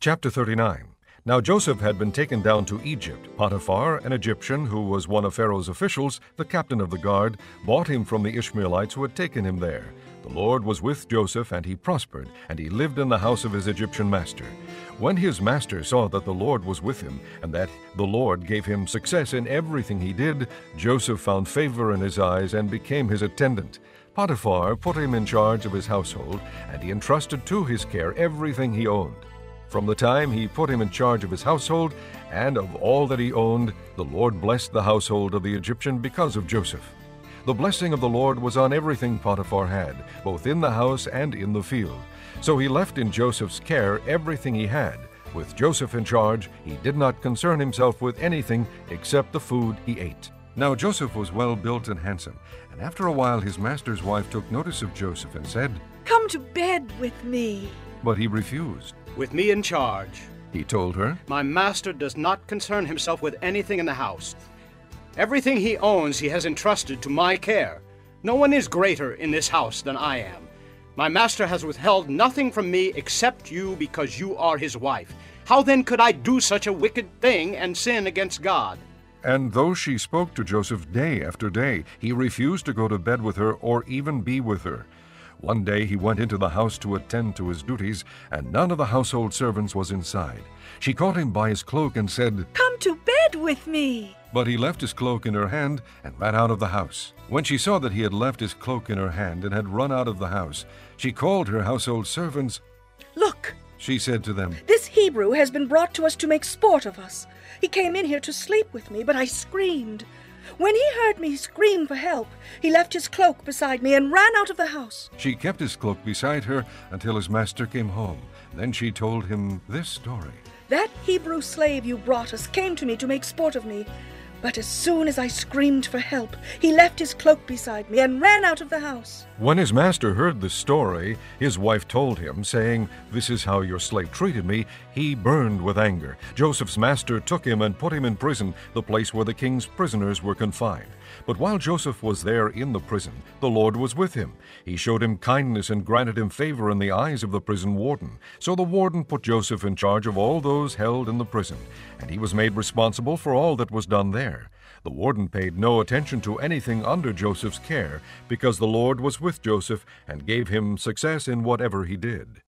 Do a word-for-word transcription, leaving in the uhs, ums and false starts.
Chapter thirty-nine. Now Joseph had been taken down to Egypt. Potiphar, an Egyptian who was one of Pharaoh's officials, the captain of the guard, bought him from the Ishmaelites who had taken him there. The Lord was with Joseph, and he prospered, and he lived in the house of his Egyptian master. When his master saw that the Lord was with him, and that the Lord gave him success in everything he did, Joseph found favor in his eyes and became his attendant. Potiphar put him in charge of his household, and he entrusted to his care everything he owned. From the time he put him in charge of his household and of all that he owned, the Lord blessed the household of the Egyptian because of Joseph. The blessing of the Lord was on everything Potiphar had, both in the house and in the field. So he left in Joseph's care everything he had. With Joseph in charge, he did not concern himself with anything except the food he ate. Now Joseph was well built and handsome, and after a while his master's wife took notice of Joseph and said, "Come to bed with me." But he refused. "With me in charge," he told her, "my master does not concern himself with anything in the house. Everything he owns he has entrusted to my care. No one is greater in this house than I am. My master has withheld nothing from me except you because you are his wife. How then could I do such a wicked thing and sin against God?" And though she spoke to Joseph day after day, he refused to go to bed with her or even be with her. One day he went into the house to attend to his duties, and none of the household servants was inside. She caught him by his cloak and said, "Come to bed with me." But he left his cloak in her hand and ran out of the house. When she saw that he had left his cloak in her hand and had run out of the house, she called her household servants. "Look," she said to them, "this Hebrew has been brought to us to make sport of us. He came in here to sleep with me, but I screamed. When he heard me scream for help, he left his cloak beside me and ran out of the house." She kept his cloak beside her until his master came home. Then she told him this story. "That Hebrew slave you brought us came to me to make sport of me. But as soon as I screamed for help, he left his cloak beside me and ran out of the house." When his master heard the story, his wife told him, saying, "This is how your slave treated me." He burned with anger. Joseph's master took him and put him in prison, the place where the king's prisoners were confined. But while Joseph was there in the prison, the Lord was with him. He showed him kindness and granted him favor in the eyes of the prison warden. So the warden put Joseph in charge of all those held in the prison, and he was made responsible for all that was done there. The warden paid no attention to anything under Joseph's care, because the Lord was with Joseph and gave him success in whatever he did.